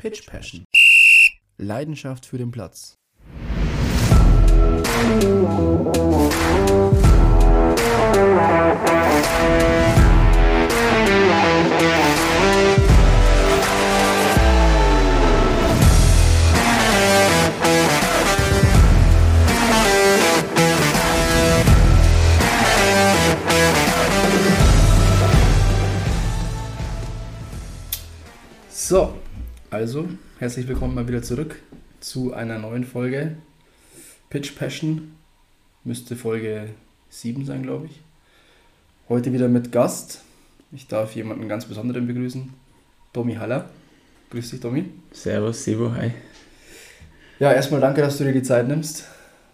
Pitch Passion. Leidenschaft für den Platz. So, also herzlich willkommen mal wieder zurück zu einer neuen Folge Pitch Passion. Müsste Folge 7 sein, glaube ich. Heute wieder mit Gast. Ich darf jemanden ganz Besonderen begrüßen. Domi Haller. Grüß dich, Domi. Servus, Sivo, hi. Ja, erstmal danke, dass du dir die Zeit nimmst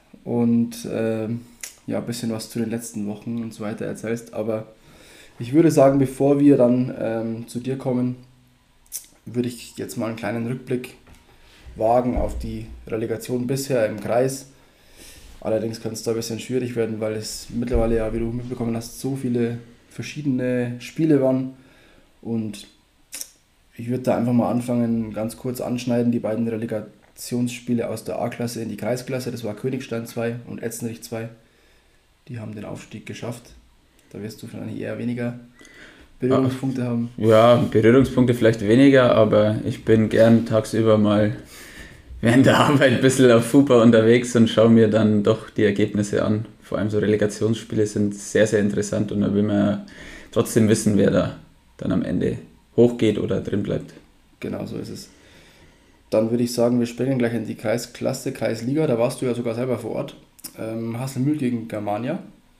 und ein bisschen was zu den letzten Wochen und so weiter erzählst. Aber ich würde sagen, bevor wir dann zu dir kommen, würde ich jetzt mal einen kleinen Rückblick wagen auf die Relegation bisher im Kreis. Allerdings könnte es da ein bisschen schwierig werden, weil es mittlerweile ja, wie du mitbekommen hast, so viele verschiedene Spiele waren. Und ich würde da einfach mal anfangen, ganz kurz anschneiden, die beiden Relegationsspiele aus der A-Klasse in die Kreisklasse. Das war Königstein 2 und Etzenrich 2. Die haben den Aufstieg geschafft. Da wirst du vielleicht eher weniger Berührungspunkte haben. Ja, Berührungspunkte vielleicht weniger, aber ich bin gern tagsüber mal während der Arbeit ein bisschen auf FUPA unterwegs und schaue mir dann doch die Ergebnisse an. Vor allem so Relegationsspiele sind sehr, sehr interessant und da will man ja trotzdem wissen, wer da dann am Ende hochgeht oder drin bleibt. Genau, so ist es. Dann würde ich sagen, wir springen gleich in die Kreisklasse, Kreisliga. Da warst du ja sogar selber vor Ort. Haslemühl gegen Germania.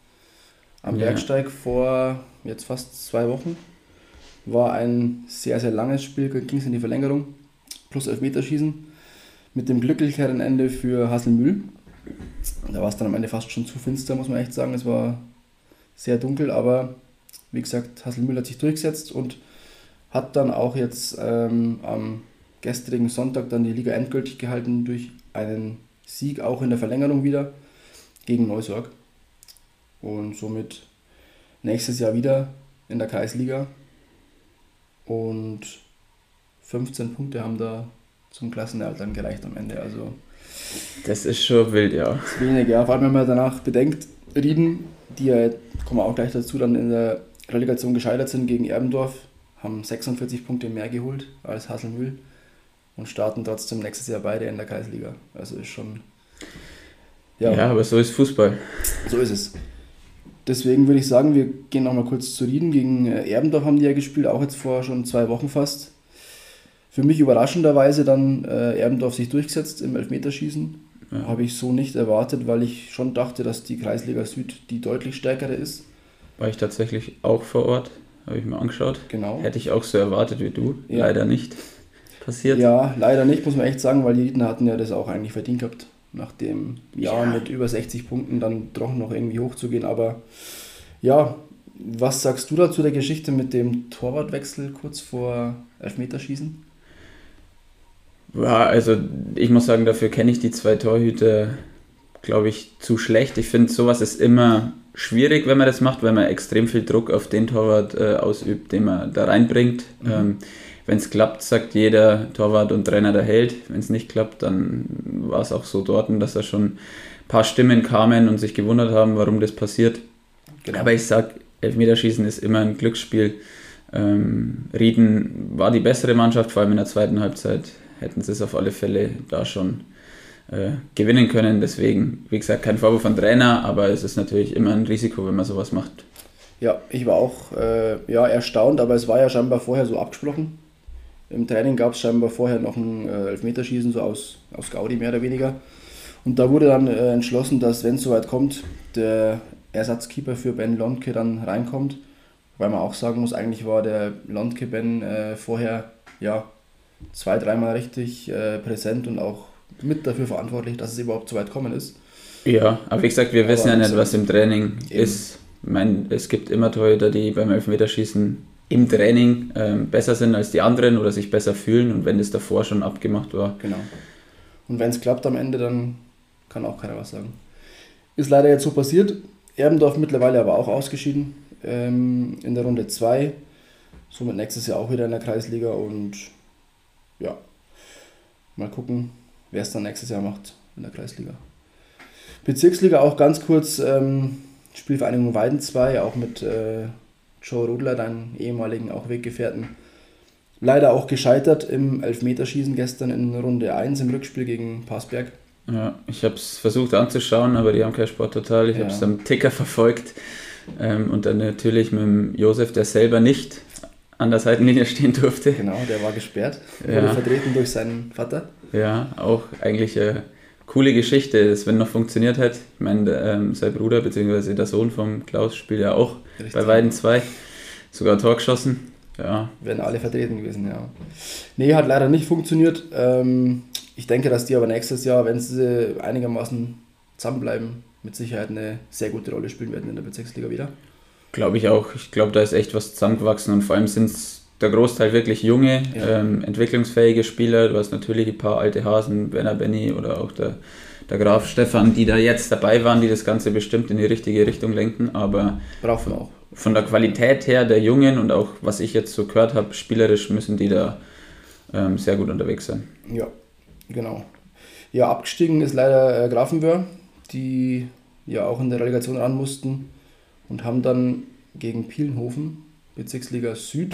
Am Bergsteig vor jetzt fast 2 Wochen. War ein sehr, sehr langes Spiel, ging es in die Verlängerung. Plus Elfmeterschießen. Mit dem glücklicheren Ende für Haslemühl. Da war es dann am Ende fast schon zu finster, muss man echt sagen. Es war sehr dunkel, aber wie gesagt, Haslemühl hat sich durchgesetzt und hat dann auch jetzt am gestrigen Sonntag dann die Liga endgültig gehalten durch einen Sieg, auch in der Verlängerung wieder, gegen Neusorg. Und somit nächstes Jahr wieder in der Kreisliga. Und 15 Punkte haben da zum Klassenerhalt dann gereicht am Ende. Also das ist schon wild, ja. Das ist wenig, ja. Vor allem, wenn man danach bedenkt, Rieden, die ja, kommen wir auch gleich dazu, dann in der Relegation gescheitert sind gegen Erbendorf, haben 46 Punkte mehr geholt als Haslemühl und starten trotzdem nächstes Jahr beide in der Kreisliga. Also ist schon... Ja, aber so ist Fußball. So ist es. Deswegen würde ich sagen, wir gehen nochmal kurz zu Rieden. Gegen Erbendorf haben die ja gespielt, auch jetzt vor schon 2 Wochen fast. Für mich überraschenderweise dann Erbendorf sich durchgesetzt im Elfmeterschießen. Ja. Habe ich so nicht erwartet, weil ich schon dachte, dass die Kreisliga Süd die deutlich stärkere ist. War ich tatsächlich auch vor Ort, habe ich mir angeschaut. Genau. Hätte ich auch so erwartet wie du, leider nicht passiert. Ja, leider nicht, muss man echt sagen, weil die Rieden hatten ja das auch eigentlich verdient gehabt, nach dem Jahr mit über 60 Punkten dann doch noch irgendwie hochzugehen. Aber ja, was sagst du dazu der Geschichte mit dem Torwartwechsel kurz vor Elfmeterschießen? Ja, also ich muss sagen, dafür kenne ich die 2 Torhüter, glaube ich, zu schlecht. Ich finde, sowas ist immer schwierig, wenn man das macht, weil man extrem viel Druck auf den Torwart ausübt, den man da reinbringt. Wenn es klappt, sagt jeder Torwart und Trainer, der hält. Wenn es nicht klappt, dann war es auch so dort, dass da schon ein paar Stimmen kamen und sich gewundert haben, warum das passiert. Genau. Aber ich sage, Elfmeterschießen ist immer ein Glücksspiel. Rieden war die bessere Mannschaft, vor allem in der zweiten Halbzeit hätten sie es auf alle Fälle da schon gewinnen können. Deswegen, wie gesagt, kein Vorwurf von Trainer, aber es ist natürlich immer ein Risiko, wenn man sowas macht. Ja, ich war auch erstaunt, aber es war ja scheinbar vorher so abgesprochen. Im Training gab es scheinbar vorher noch ein Elfmeterschießen, so aus Gaudi mehr oder weniger. Und da wurde dann entschlossen, dass, wenn es soweit kommt, der Ersatzkeeper für Ben Londke dann reinkommt. Weil man auch sagen muss, eigentlich war der Londke Ben vorher 2-3 Mal richtig präsent und auch mit dafür verantwortlich, dass es überhaupt so weit kommen ist. Ja, aber wie gesagt, wir wissen ja nicht, was im Training ist. Ich meine, es gibt immer Torhüter, die beim Elfmeterschießen im Training besser sind als die anderen oder sich besser fühlen, und wenn das davor schon abgemacht war. Genau. Und wenn es klappt am Ende, dann kann auch keiner was sagen. Ist leider jetzt so passiert. Erbendorf mittlerweile aber auch ausgeschieden in der Runde 2. Somit nächstes Jahr auch wieder in der Kreisliga und ja, Mal gucken, wer es dann nächstes Jahr macht in der Kreisliga. Bezirksliga auch ganz kurz, Spielvereinigung Weiden 2, auch mit Joe Rodler, deinen ehemaligen auch Weggefährten. Leider auch gescheitert im Elfmeterschießen gestern in Runde 1 im Rückspiel gegen Parsberg. Ja, ich habe es versucht anzuschauen, aber die haben kein Sporttotal. Ich habe es am Ticker verfolgt. Und dann natürlich mit dem Josef, der selber nicht an der Seitenlinie stehen durfte. Genau, der war gesperrt. Wurde vertreten durch seinen Vater. Ja, auch eigentlich eine coole Geschichte, das wenn noch funktioniert hat. Ich meine, sein Bruder bzw. der Sohn von Klaus spielt ja auch richtig. Bei Weiden 2. Sogar ein Tor geschossen. Ja. Wären alle vertreten gewesen, ja. Nee, hat leider nicht funktioniert. Ich denke, dass die aber nächstes Jahr, wenn sie einigermaßen zusammenbleiben, mit Sicherheit eine sehr gute Rolle spielen werden in der Bezirksliga wieder. Glaube ich auch. Ich glaube, da ist echt was zusammengewachsen und vor allem sind es der Großteil wirklich junge, entwicklungsfähige Spieler. Du hast natürlich ein paar alte Hasen, Werner Benny oder auch der Graf Stefan, die da jetzt dabei waren, die das Ganze bestimmt in die richtige Richtung lenken, aber brauchen wir auch. Von der Qualität her der Jungen und auch was ich jetzt so gehört habe, spielerisch müssen die da sehr gut unterwegs sein. Ja, genau. Ja, abgestiegen ist leider Grafenwöhr, die ja auch in der Relegation ran mussten und haben dann gegen Pielenhofen, Bezirksliga Süd,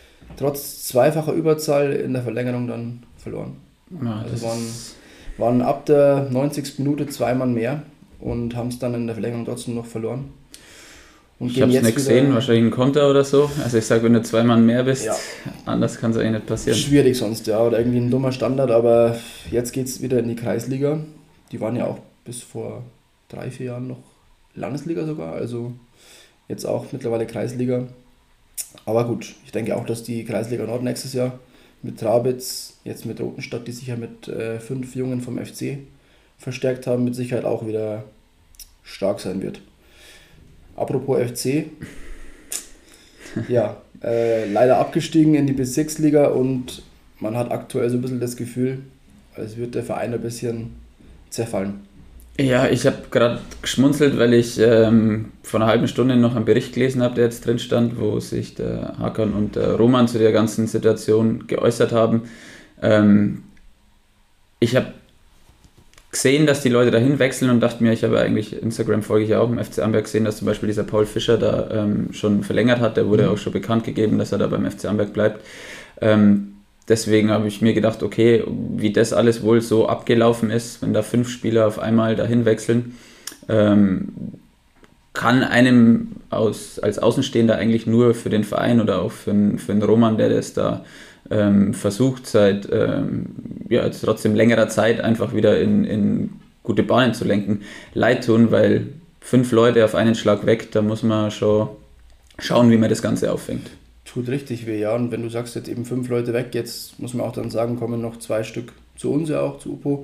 trotz zweifacher Überzahl in der Verlängerung dann verloren. Ja, also waren ab der 90. Minute 2 Mann mehr und haben es dann in der Verlängerung trotzdem noch verloren. Und ich habe es nicht gesehen, wahrscheinlich ein Konter oder so. Also ich sage, wenn du 2 Mann mehr bist, anders kann es eigentlich nicht passieren. Schwierig sonst, ja, oder irgendwie ein dummer Standard, aber jetzt geht es wieder in die Kreisliga. Die waren ja auch bis vor 3-4 Jahren noch Landesliga sogar, also jetzt auch mittlerweile Kreisliga. Aber gut, ich denke auch, dass die Kreisliga Nord nächstes Jahr mit Trabitz, jetzt mit Rotenstadt, die sich ja mit 5 Jungen vom FC verstärkt haben, mit Sicherheit auch wieder stark sein wird. Apropos FC, ja, leider abgestiegen in die Bezirksliga und man hat aktuell so ein bisschen das Gefühl, als würde der Verein ein bisschen zerfallen. Ja, ich habe gerade geschmunzelt, weil ich vor einer halben Stunde noch einen Bericht gelesen habe, der jetzt drin stand, wo sich der Hakan und der Roman zu der ganzen Situation geäußert haben. Ich habe gesehen, dass die Leute dahin wechseln und dachte mir, ich habe eigentlich, Instagram folge ich ja auch im FC Amberg, gesehen, dass zum Beispiel dieser Paul Fischer da schon verlängert hat, der wurde auch schon bekannt gegeben, dass er da beim FC Amberg bleibt. Deswegen habe ich mir gedacht, okay, wie das alles wohl so abgelaufen ist, wenn da 5 Spieler auf einmal dahin wechseln, kann einem als Außenstehender eigentlich nur für den Verein oder auch für den Roman, der das da versucht seit jetzt trotzdem längerer Zeit einfach wieder in gute Bahnen zu lenken, leid tun, weil 5 Leute auf einen Schlag weg, da muss man schon schauen, wie man das Ganze auffängt. Tut richtig weh, ja. Und wenn du sagst, jetzt eben 5 Leute weg, jetzt muss man auch dann sagen, kommen noch 2 Stück zu uns ja auch, zu UPO.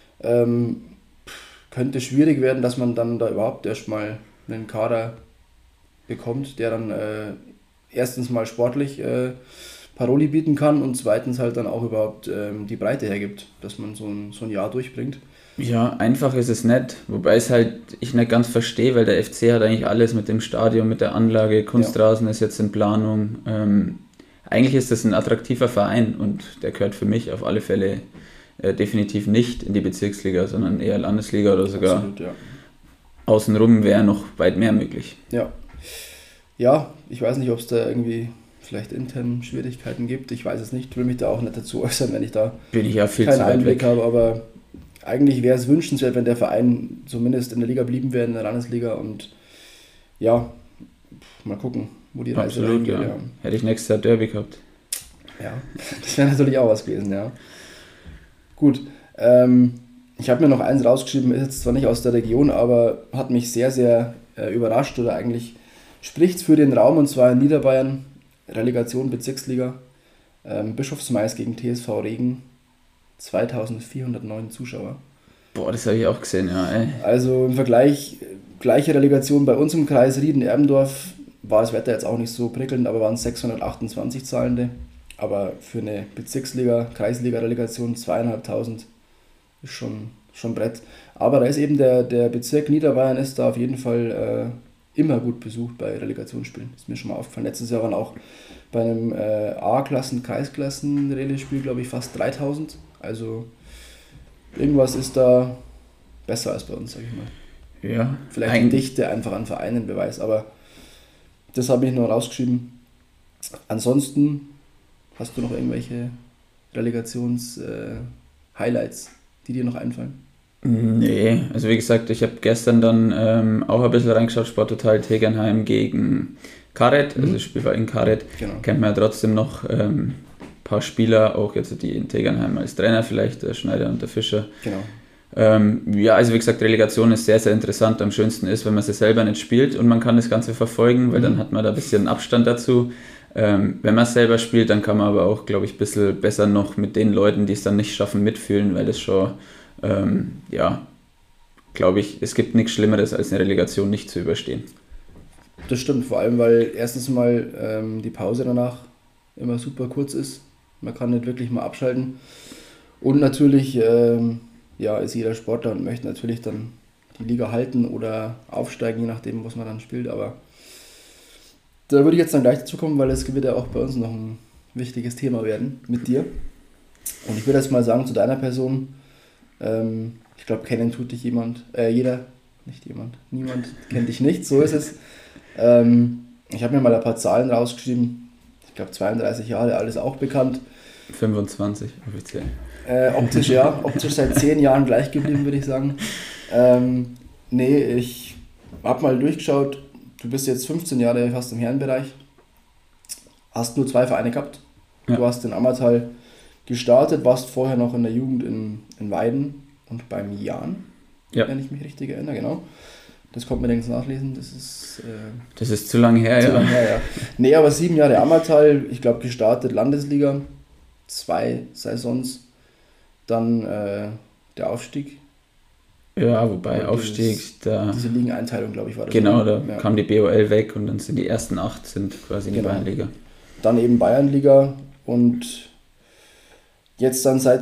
Könnte schwierig werden, dass man dann da überhaupt erstmal einen Kader bekommt, der dann erstens mal sportlich Paroli bieten kann und zweitens halt dann auch überhaupt die Breite hergibt, dass man so ein Jahr durchbringt. Ja, einfach ist es nicht, wobei es halt ich nicht ganz verstehe, weil der FC hat eigentlich alles mit dem Stadion, mit der Anlage, Kunstrasen ist jetzt in Planung. Eigentlich ist das ein attraktiver Verein und der gehört für mich auf alle Fälle definitiv nicht in die Bezirksliga, sondern eher Landesliga oder sogar absolut, ja. Außenrum wäre noch weit mehr möglich. Ja, ich weiß nicht, ob es da irgendwie vielleicht intern Schwierigkeiten gibt, ich weiß es nicht, will mich da auch nicht dazu äußern, wenn ich da keinen Einblick habe, aber eigentlich wäre es wünschenswert, wenn der Verein zumindest in der Liga blieben wäre, in der Landesliga und ja, mal gucken, wo die Reise dahin geht. Ja. Hätte ich nächstes Jahr Derby gehabt. Ja, das wäre natürlich auch was gewesen, ja. Gut, ich habe mir noch eins rausgeschrieben, ist jetzt zwar nicht aus der Region, aber hat mich sehr, sehr überrascht oder eigentlich spricht es für den Raum und zwar in Niederbayern, Relegation Bezirksliga, Bischofsmais gegen TSV Regen. 2409 Zuschauer. Boah, das habe ich auch gesehen, ja. Ey. Also im Vergleich, gleiche Relegation bei uns im Kreis Rieden-Erbendorf, war das Wetter jetzt auch nicht so prickelnd, aber waren 628 Zahlende. Aber für eine Bezirksliga, Kreisliga-Relegation 2500 ist schon Brett. Aber da ist eben der Bezirk Niederbayern ist da auf jeden Fall immer gut besucht bei Relegationsspielen. Ist mir schon mal aufgefallen. Letztes Jahr waren auch bei einem A-Klassen-, Kreisklassen-Relaisspiel, glaube ich, fast 3000. Also irgendwas ist da besser als bei uns, sag ich mal. Ja. Vielleicht die Dichte einfach an Vereinen beweist, aber das habe ich noch rausgeschrieben. Ansonsten hast du noch irgendwelche Relegations-Highlights, die dir noch einfallen? Nee, also wie gesagt, ich habe gestern dann auch ein bisschen reingeschaut, Sporttotal Tegernheim gegen Karet, also das Spiel war in Karet, Genau. kennt man ja trotzdem noch ein paar Spieler, auch jetzt die in Tegernheim als Trainer vielleicht, der Schneider und der Fischer. Genau. Ja, also wie gesagt, Relegation ist sehr, sehr interessant. Am schönsten ist, wenn man sie selber nicht spielt und man kann das Ganze verfolgen, weil dann hat man da ein bisschen Abstand dazu. Wenn man es selber spielt, dann kann man aber auch, glaube ich, ein bisschen besser noch mit den Leuten, die es dann nicht schaffen, mitfühlen, weil das schon, ja, glaube ich, es gibt nichts Schlimmeres, als eine Relegation nicht zu überstehen. Das stimmt, vor allem, weil erstens mal die Pause danach immer super kurz ist. Man kann nicht wirklich mal abschalten. Und natürlich ja, ist jeder Sportler und möchte natürlich dann die Liga halten oder aufsteigen, je nachdem, was man dann spielt. Aber da würde ich jetzt dann gleich dazu kommen, weil es wird ja auch bei uns noch ein wichtiges Thema werden mit dir. Und ich würde jetzt mal sagen zu deiner Person, ich glaube, kennen tut dich niemand kennt dich nicht, so ist es. Ich habe mir mal ein paar Zahlen rausgeschrieben, ich glaube 32 Jahre, alles auch bekannt. 25 offiziell. Optisch seit 10 Jahren gleich geblieben, würde ich sagen. Nee, ich habe mal durchgeschaut, du bist jetzt 15 Jahre fast im Herrenbereich, hast nur 2 Vereine gehabt. Ja. Du hast in Ammertal gestartet, warst vorher noch in der Jugend in Weiden und beim Jan, wenn ich mich richtig erinnere, genau. Das konnte man längst nachlesen, das ist zu lange her, ja. Nee, aber 7 Jahre Ammertal, ich glaube gestartet Landesliga, 2 Saisons, dann der Aufstieg. Ja, wobei Aufstieg, diese Ligeneinteilung, glaube ich, war das. Genau, da kam die BOL weg und dann sind die ersten 8 sind quasi in die Bayernliga. Dann eben Bayernliga und jetzt dann seit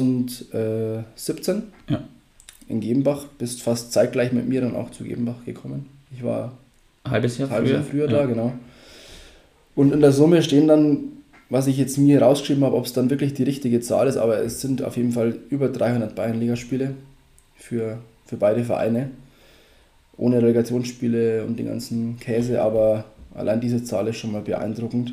2017 in Gebenbach, bist fast zeitgleich mit mir dann auch zu Gebenbach gekommen. Ich war ein halbes Jahr früher da, genau. Und in der Summe stehen dann, was ich jetzt mir rausgeschrieben habe, ob es dann wirklich die richtige Zahl ist, aber es sind auf jeden Fall über 300 Bayernligaspiele für beide Vereine. Ohne Relegationsspiele und den ganzen Käse, aber allein diese Zahl ist schon mal beeindruckend.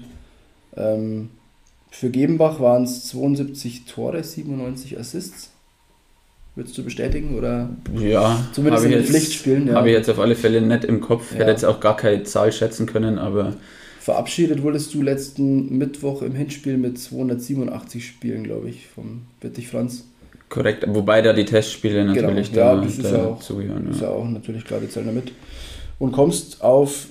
Für Gebenbach waren es 72 Tore, 97 Assists. Würdest du bestätigen? Oder ja, zumindest in den Pflichtspielen. Ja. Habe ich jetzt auf alle Fälle nicht im Kopf. Ich hätte jetzt auch gar keine Zahl schätzen können, aber... Verabschiedet wurdest du letzten Mittwoch im Hinspiel mit 287 Spielen, glaube ich, vom Wittich Franz. Korrekt, wobei da die Testspiele natürlich dazugehören. Ist ja auch natürlich klar, die zählen damit. Und kommst auf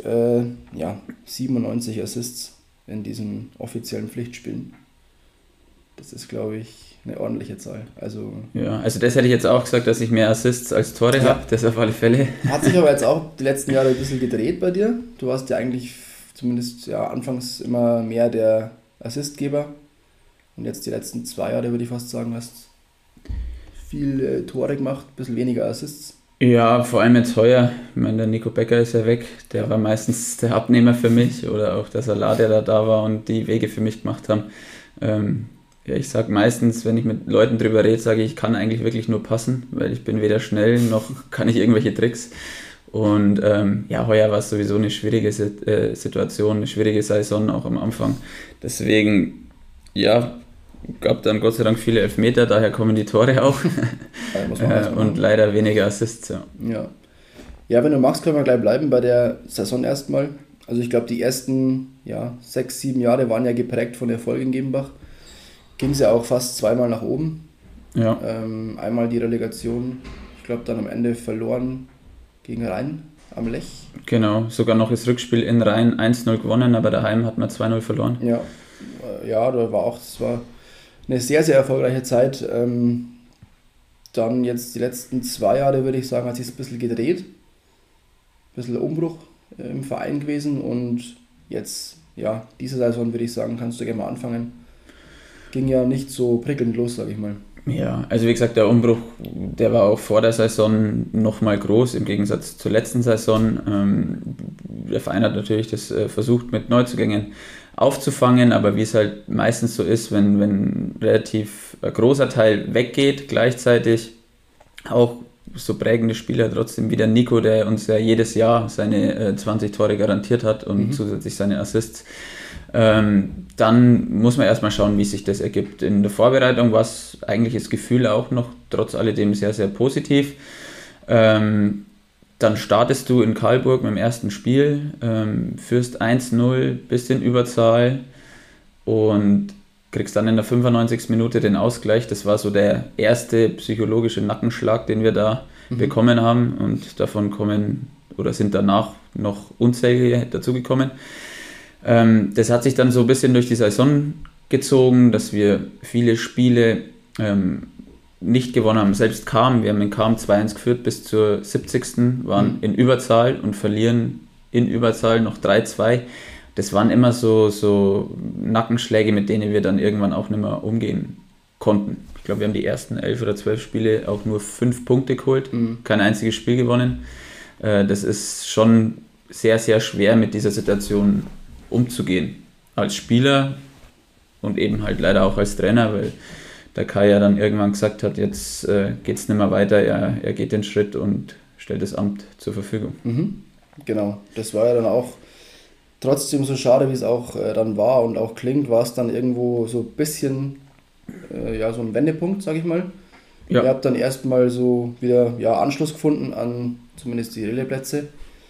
97 Assists in diesen offiziellen Pflichtspielen. Das ist, glaube ich, eine ordentliche Zahl. Also das hätte ich jetzt auch gesagt, dass ich mehr Assists als Tore habe, das auf alle Fälle. Hat sich aber jetzt auch die letzten Jahre ein bisschen gedreht bei dir. Du warst ja eigentlich zumindest anfangs immer mehr der Assistgeber. Und jetzt die letzten 2 Jahre, würde ich fast sagen, hast viel Tore gemacht, ein bisschen weniger Assists. Ja, vor allem jetzt heuer. Ich meine, der Nico Becker ist ja weg. Der war meistens der Abnehmer für mich oder auch der Salah, der da war und die Wege für mich gemacht haben. Ich sage meistens, wenn ich mit Leuten drüber rede, sage ich kann eigentlich wirklich nur passen, weil ich bin weder schnell noch kann ich irgendwelche Tricks. Und heuer war es sowieso eine schwierige Situation, eine schwierige Saison auch am Anfang. Deswegen, gab dann Gott sei Dank viele Elfmeter, daher kommen die Tore auch. Und leider weniger Assists. Ja, wenn du magst, können wir gleich bleiben bei der Saison erstmal. Also ich glaube, die ersten 6, 7 Jahre waren ja geprägt von Erfolg in Gebenbach. Ging es ja auch fast 2-mal nach oben. Ja. Einmal die Relegation, ich glaube dann am Ende verloren gegen Rhein am Lech. Genau, sogar noch das Rückspiel in Rhein 1-0 gewonnen, aber daheim hat man 2-0 verloren. Ja, das war eine sehr, sehr erfolgreiche Zeit. Dann jetzt die letzten 2 Jahre, würde ich sagen, hat sich ein bisschen gedreht. Ein bisschen Umbruch im Verein gewesen und jetzt, diese Saison, würde ich sagen, kannst du gerne mal anfangen. Ging ja nicht so prickelnd los, sage ich mal. Ja, also wie gesagt, der Umbruch, der war auch vor der Saison nochmal groß, im Gegensatz zur letzten Saison. Der Verein hat natürlich das versucht mit Neuzugängen, aufzufangen, aber wie es halt meistens so ist, wenn relativ ein großer Teil weggeht, gleichzeitig auch so prägende Spieler, trotzdem wie der Nico, der uns ja jedes Jahr seine 20 Tore garantiert hat und zusätzlich seine Assists, dann muss man erstmal schauen, wie sich das ergibt. In der Vorbereitung war es eigentlich das Gefühl auch noch trotz alledem sehr, sehr positiv. Dann startest du in Karlburg mit dem ersten Spiel, führst 1-0 bis in Überzahl und kriegst dann in der 95. Minute den Ausgleich. Das war so der erste psychologische Nackenschlag, den wir da bekommen haben, und davon sind danach noch unzählige dazugekommen. Das hat sich dann so ein bisschen durch die Saison gezogen, dass wir viele Spiele nicht gewonnen haben. Selbst wir haben in Cham 2-1 geführt bis zur 70. waren in Überzahl und verlieren in Überzahl noch 3-2. Das waren immer so Nackenschläge, mit denen wir dann irgendwann auch nicht mehr umgehen konnten. Ich glaube, wir haben die ersten 11 oder 12 Spiele auch nur 5 Punkte geholt, kein einziges Spiel gewonnen. Das ist schon sehr, sehr schwer, mit dieser Situation umzugehen. Als Spieler und eben halt leider auch als Trainer, weil der Kai ja dann irgendwann gesagt hat, jetzt geht es nicht mehr weiter, er geht den Schritt und stellt das Amt zur Verfügung. Genau, das war ja dann auch trotzdem so schade, wie es auch dann war und auch klingt, war es dann irgendwo so ein bisschen so ein Wendepunkt, sag ich mal. Ja. Ihr habt dann erstmal so wieder Anschluss gefunden an zumindest die Relegaplätze.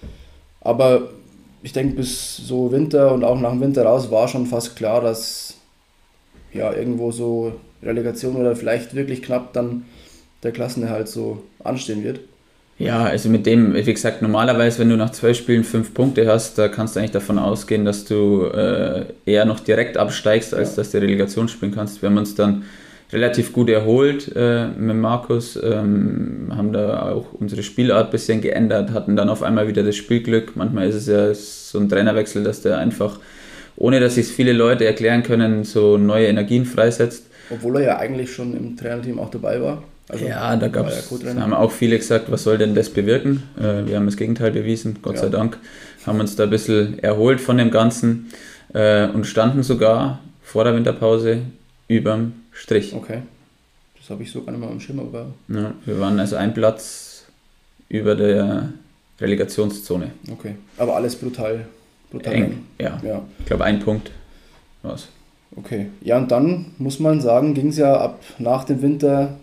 Aber ich denke, bis so Winter und auch nach dem Winter raus war schon fast klar, dass irgendwo so Relegation oder vielleicht wirklich knapp dann der Klassenerhalt so anstehen wird. Ja, also mit dem, wie gesagt, normalerweise, wenn du nach 12 Spielen 5 Punkte hast, da kannst du eigentlich davon ausgehen, dass du eher noch direkt absteigst, als dass du Relegation spielen kannst. Wir haben uns dann relativ gut erholt mit Markus, haben da auch unsere Spielart ein bisschen geändert, hatten dann auf einmal wieder das Spielglück. Manchmal ist es ja so ein Trainerwechsel, dass der einfach, ohne dass sich viele Leute erklären können, so neue Energien freisetzt. Obwohl er ja eigentlich schon im Trainerteam auch dabei war. Also da haben auch viele gesagt, was soll denn das bewirken? Wir haben das Gegenteil bewiesen, Gott sei Dank. Haben uns da ein bisschen erholt von dem Ganzen und standen sogar vor der Winterpause überm Strich. Okay, das habe ich so gar nicht mal am Schirm, aber... Ja, wir waren also ein Platz über der Relegationszone. Okay, aber alles brutal eng. Ja, ich glaube 1 Punkt war's. Okay, ja, und dann muss man sagen, ging es ja ab nach dem Winter,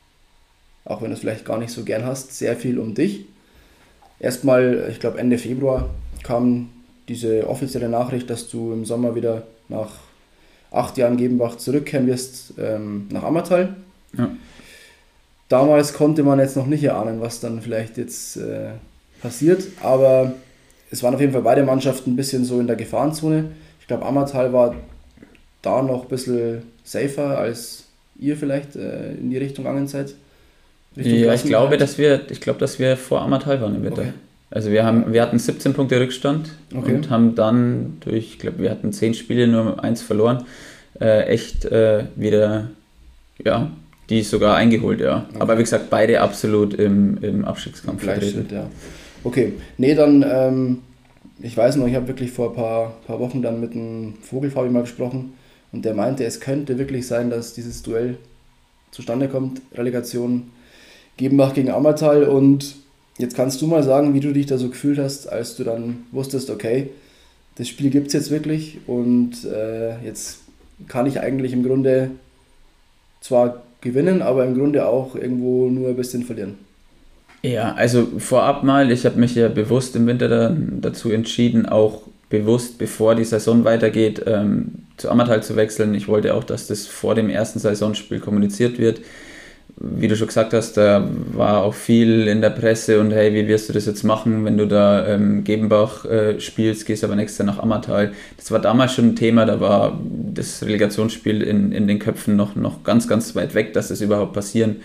auch wenn du es vielleicht gar nicht so gern hast, sehr viel um dich. Erstmal, ich glaube Ende Februar kam diese offizielle Nachricht, dass du im Sommer wieder nach 8 Jahren Gebenbach zurückkehren wirst nach Ammertal. Ja. Damals konnte man jetzt noch nicht erahnen, was dann vielleicht jetzt passiert, aber es waren auf jeden Fall beide Mannschaften ein bisschen so in der Gefahrenzone. Ich glaube, Ammertal war da noch ein bisschen safer, als ihr vielleicht in die Richtung gegangen seid. Ja, ich glaube, dass wir vor Ammertal waren im Winter. Okay. Also wir hatten 17 Punkte Rückstand und haben dann wir hatten 10 Spiele, nur 1 verloren, echt wieder, die sogar eingeholt, ja. Okay. Aber wie gesagt, beide absolut im Abstiegskampf vertreten. Ja. Okay, nee, dann, ich weiß noch, ich habe wirklich vor ein paar Wochen dann mit dem Vogelfabi mal gesprochen und der meinte, es könnte wirklich sein, dass dieses Duell zustande kommt, Relegation Gebenbach gegen Ammertal, und jetzt kannst du mal sagen, wie du dich da so gefühlt hast, als du dann wusstest, okay, das Spiel gibt es jetzt wirklich und jetzt kann ich eigentlich im Grunde zwar gewinnen, aber im Grunde auch irgendwo nur ein bisschen verlieren. Ja, also vorab mal, ich habe mich ja bewusst im Winter dazu entschieden, auch bewusst, bevor die Saison weitergeht, zu Ammertal zu wechseln. Ich wollte auch, dass das vor dem ersten Saisonspiel kommuniziert wird. Wie du schon gesagt hast, da war auch viel in der Presse und hey, wie wirst du das jetzt machen, wenn du da Gebenbach spielst, gehst aber nächstes Jahr nach Ammertal. Das war damals schon ein Thema, da war das Relegationsspiel in den Köpfen noch ganz, ganz weit weg, dass das überhaupt passieren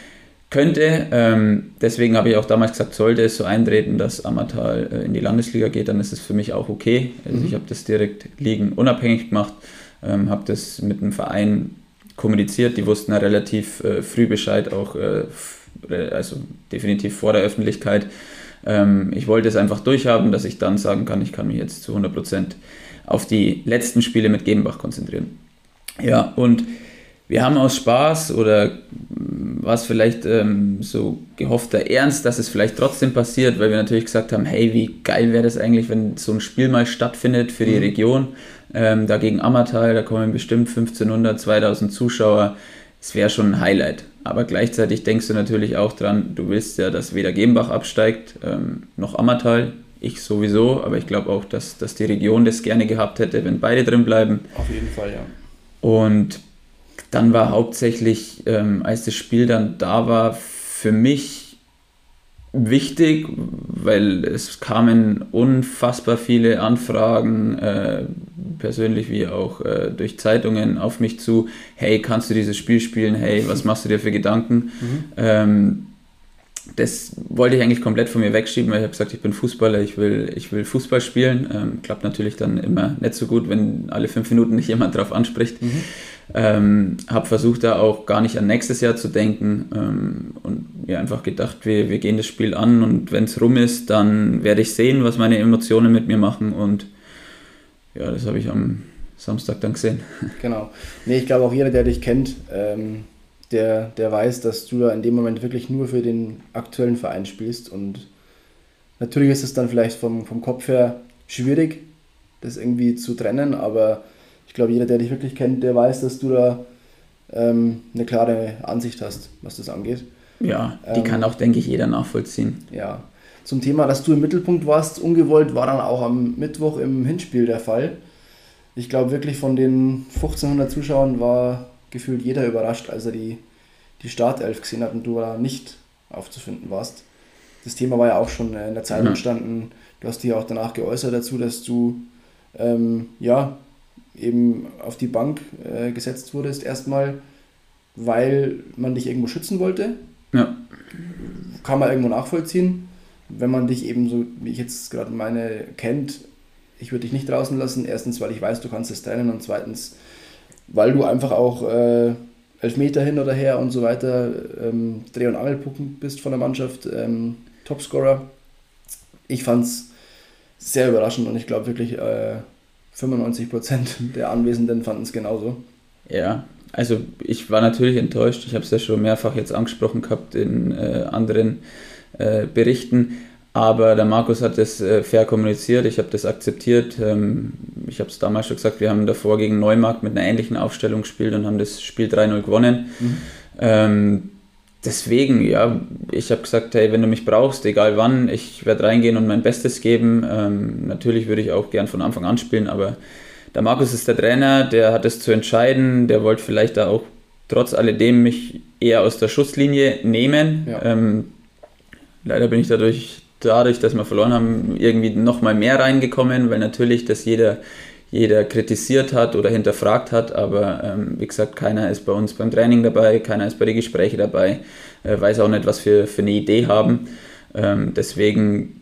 könnte. Deswegen habe ich auch damals gesagt, sollte es so eintreten, dass Ammertal in die Landesliga geht, dann ist es für mich auch okay. Also ich habe das direkt ligenunabhängig gemacht, habe das mit dem Verein kommuniziert, die wussten ja relativ früh Bescheid, auch also definitiv vor der Öffentlichkeit. Ich wollte es einfach durchhaben, dass ich dann sagen kann, ich kann mich jetzt zu 100% auf die letzten Spiele mit Gebenbach konzentrieren. Ja, und wir haben aus Spaß oder war es vielleicht so gehoffter Ernst, dass es vielleicht trotzdem passiert, weil wir natürlich gesagt haben, hey, wie geil wäre das eigentlich, wenn so ein Spiel mal stattfindet für die Region, da gegen Ammertal, da kommen bestimmt 1500, 2000 Zuschauer, es wäre schon ein Highlight. Aber gleichzeitig denkst du natürlich auch dran, du willst ja, dass weder Gebenbach absteigt, noch Ammertal, ich sowieso, aber ich glaube auch, dass die Region das gerne gehabt hätte, wenn beide drin bleiben. Auf jeden Fall, ja. Und dann war hauptsächlich, als das Spiel dann da war, für mich wichtig, weil es kamen unfassbar viele Anfragen, persönlich wie auch durch Zeitungen auf mich zu, hey, kannst du dieses Spiel spielen, hey, was machst du dir für Gedanken? Das wollte ich eigentlich komplett von mir wegschieben, weil ich habe gesagt, ich bin Fußballer, ich will Fußball spielen. Klappt natürlich dann immer nicht so gut, wenn alle 5 Minuten nicht jemand drauf anspricht. Habe versucht, da auch gar nicht an nächstes Jahr zu denken und mir einfach gedacht, wir gehen das Spiel an und wenn es rum ist, dann werde ich sehen, was meine Emotionen mit mir machen und ja, das habe ich am Samstag dann gesehen. Genau. Nee, ich glaube auch jeder, der dich kennt, der weiß, dass du da in dem Moment wirklich nur für den aktuellen Verein spielst und natürlich ist es dann vielleicht vom Kopf her schwierig, das irgendwie zu trennen, aber ich glaube, jeder, der dich wirklich kennt, der weiß, dass du da eine klare Ansicht hast, was das angeht. Ja, die kann auch, denke ich, jeder nachvollziehen. Ja, zum Thema, dass du im Mittelpunkt warst, ungewollt, war dann auch am Mittwoch im Hinspiel der Fall. Ich glaube wirklich von den 1500 Zuschauern war gefühlt jeder überrascht, als er die Startelf gesehen hat und du da nicht aufzufinden warst. Das Thema war ja auch schon in der Zeitung entstanden. Du hast dich auch danach geäußert dazu, dass du eben auf die Bank gesetzt wurdest erstmal, weil man dich irgendwo schützen wollte. Ja. Kann man irgendwo nachvollziehen. Wenn man dich eben so, wie ich jetzt gerade meine, kennt, ich würde dich nicht draußen lassen. Erstens, weil ich weiß, du kannst es trennen und zweitens, weil du einfach auch Elfmeter hin oder her und so weiter, Dreh- und Angelpunkt bist von der Mannschaft, Topscorer. Ich fand es sehr überraschend und ich glaube wirklich 95% der Anwesenden fanden es genauso. Ja, also ich war natürlich enttäuscht. Ich habe es ja schon mehrfach jetzt angesprochen gehabt in anderen Berichten. Aber der Markus hat das fair kommuniziert, ich habe das akzeptiert. Ich habe es damals schon gesagt, wir haben davor gegen Neumarkt mit einer ähnlichen Aufstellung gespielt und haben das Spiel 3-0 gewonnen. Deswegen, ja, ich habe gesagt, hey, wenn du mich brauchst, egal wann, ich werde reingehen und mein Bestes geben. Natürlich würde ich auch gern von Anfang an spielen, aber der Markus ist der Trainer, der hat es zu entscheiden, der wollte vielleicht da auch trotz alledem mich eher aus der Schusslinie nehmen. Ja. Leider bin ich dadurch, dass wir verloren haben, irgendwie nochmal mehr reingekommen, weil natürlich das jeder kritisiert hat oder hinterfragt hat, aber wie gesagt, keiner ist bei uns beim Training dabei, keiner ist bei den Gesprächen dabei, weiß auch nicht, was wir für eine Idee haben. Deswegen